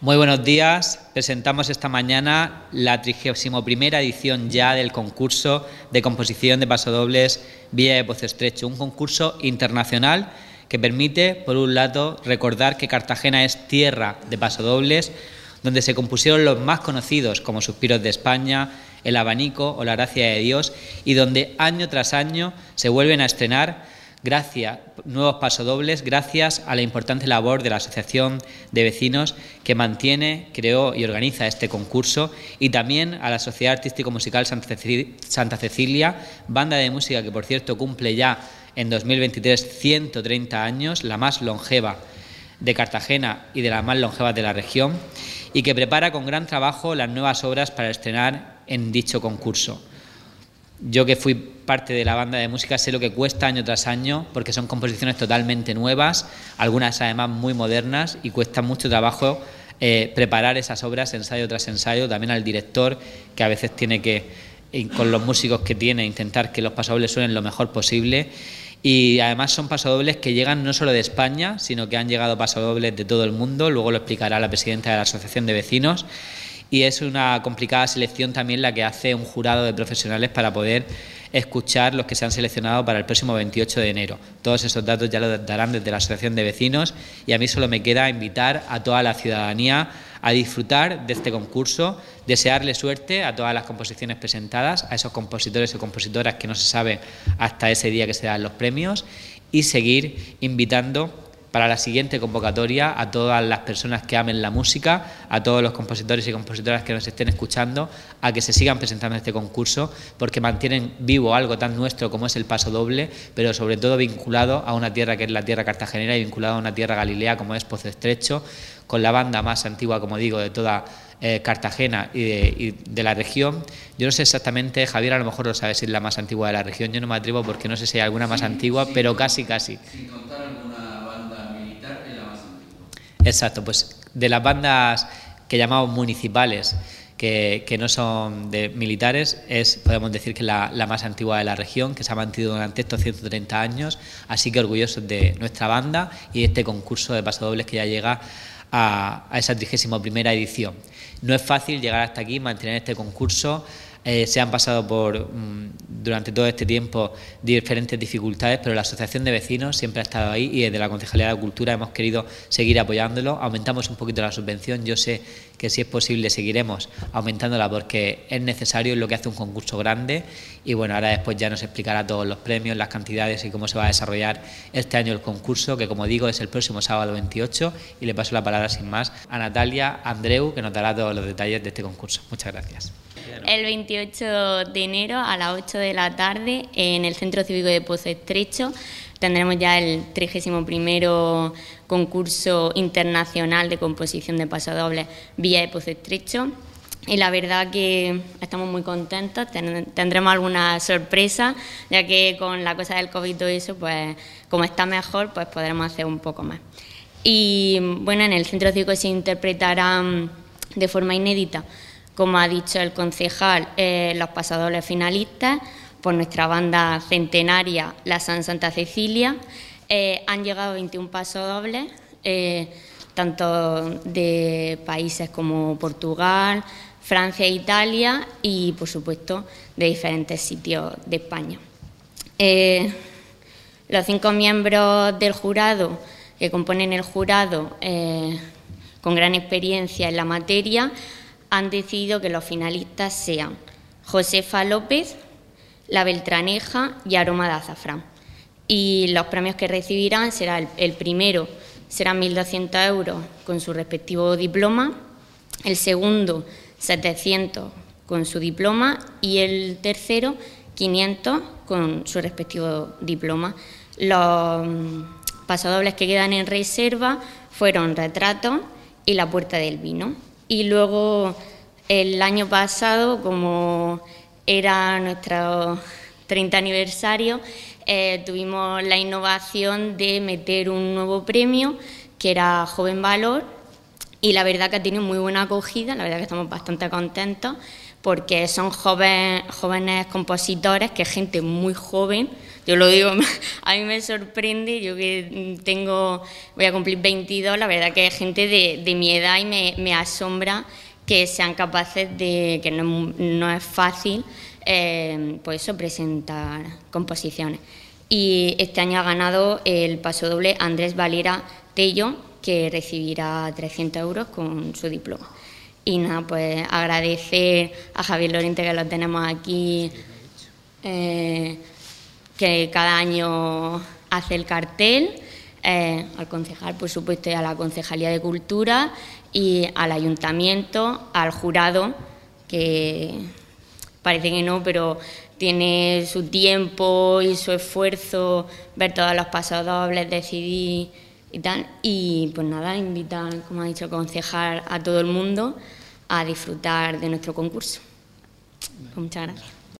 Muy buenos días. Presentamos esta mañana la 31ª edición ya del concurso de composición de pasodobles Villa de Pozo Estrecho, un concurso internacional que permite, por un lado, recordar que Cartagena es tierra de pasodobles, donde se compusieron los más conocidos como Suspiros de España, El Abanico o La Gracia de Dios, y donde año tras año se vuelven a estrenar nuevos pasodobles gracias a la importante labor de la Asociación de Vecinos que mantiene, creó y organiza este concurso, y también a la Sociedad Artístico-Musical Santa Cecilia, banda de música que, por cierto, cumple ya en 2023 130 años, la más longeva de Cartagena y de las más longevas de la región, y que prepara con gran trabajo las nuevas obras para estrenar en dicho concurso. Yo, que fui parte de la banda de música, sé lo que cuesta año tras año, porque son composiciones totalmente nuevas, algunas además muy modernas, y cuesta mucho trabajo preparar esas obras ensayo tras ensayo. También al director, que a veces tiene que, con los músicos que tiene, intentar que los pasodobles suenen lo mejor posible. Y además son pasodobles que llegan no solo de España, sino que han llegado pasodobles de todo el mundo. Luego lo explicará la presidenta de la Asociación de Vecinos. Y es una complicada selección también la que hace un jurado de profesionales para poder escuchar los que se han seleccionado para el próximo 28 de enero. Todos esos datos ya los darán desde la Asociación de Vecinos, y a mí solo me queda invitar a toda la ciudadanía a disfrutar de este concurso, desearle suerte a todas las composiciones presentadas, a esos compositores o compositoras que no se sabe hasta ese día que se dan los premios, y seguir invitando para la siguiente convocatoria a todas las personas que amen la música, a todos los compositores y compositoras que nos estén escuchando, a que se sigan presentando este concurso, porque mantienen vivo algo tan nuestro como es el pasodoble, pero sobre todo vinculado a una tierra que es la tierra cartagenera, y vinculado a una tierra galilea como es Pozo Estrecho, con la banda más antigua, como digo, de toda Cartagena y de la región. Yo no sé exactamente, Javier a lo mejor lo sabe, si es la más antigua de la región. Yo no me atrevo porque no sé si hay alguna más antigua, pero casi. Sin contar alguna banda militar, es la más antigua. Exacto, pues de las bandas que llamamos municipales, que no son de militares, podemos decir que la más antigua de la región, que se ha mantenido durante estos 130 años, así que orgullosos de nuestra banda y de este concurso de pasodobles que ya llega a esa 31ª edición. No es fácil llegar hasta aquí, mantener este concurso. Se han pasado durante todo este tiempo diferentes dificultades, pero la Asociación de Vecinos siempre ha estado ahí, y desde la Concejalía de Cultura hemos querido seguir apoyándolo. Aumentamos un poquito la subvención. Yo sé que, si es posible, seguiremos aumentándola porque es necesario, es lo que hace un concurso grande. Y bueno, ahora después ya nos explicará todos los premios, las cantidades y cómo se va a desarrollar este año el concurso, que, como digo, es el próximo sábado 28. Y le paso la palabra sin más a Natalia Andreu, que nos dará todos los detalles de este concurso. Muchas gracias. El 28 de enero a las 8 de la tarde en el Centro Cívico de Pozo Estrecho tendremos ya el 31º concurso internacional de composición de pasodobles Villa de Pozo Estrecho, y la verdad que estamos muy contentos. Tendremos alguna sorpresa, ya que con la cosa del COVID y todo eso, pues como está mejor, pues podremos hacer un poco más. Y bueno, en el Centro Cívico se interpretarán de forma inédita, como ha dicho el concejal, los pasodobles finalistas por nuestra banda centenaria, la Santa Cecilia. Han llegado 21 pasodobles, tanto de países como Portugal, Francia e Italia, y por supuesto de diferentes sitios de España. Los 5 miembros del jurado, que componen el jurado, con gran experiencia en la materia, han decidido que los finalistas sean Josefa López, La Beltraneja y Aroma de Azafrán. Y los premios que recibirán serán: el primero serán 1.200 euros con su respectivo diploma, el segundo 700 con su diploma, y el tercero 500 con su respectivo diploma. Los pasodobles que quedan en reserva fueron Retratos y La Puerta del Vino. Y luego, el año pasado, como era nuestro 30 aniversario, tuvimos la innovación de meter un nuevo premio, que era Joven Valor, y la verdad que ha tenido muy buena acogida. La verdad que estamos bastante contentos, porque son jóvenes compositores, que gente muy joven. Yo lo digo, a mí me sorprende, yo que voy a cumplir 22, la verdad que es gente de mi edad y me asombra que sean capaces de, que no es fácil, pues eso, presentar composiciones. Y este año ha ganado el pasodoble Andrés Valera Tello, que recibirá 300 euros con su diploma. Y nada, pues agradecer a Javier Lorente, que lo tenemos aquí, que cada año hace el cartel, al concejal, por supuesto, y a la Concejalía de Cultura, y al Ayuntamiento, al jurado, que parece que no, pero tiene su tiempo y su esfuerzo, ver todos los pasodobles, decidir y tal. Y pues nada, invitar, como ha dicho el concejal, a todo el mundo a disfrutar de nuestro concurso. Muchas gracias.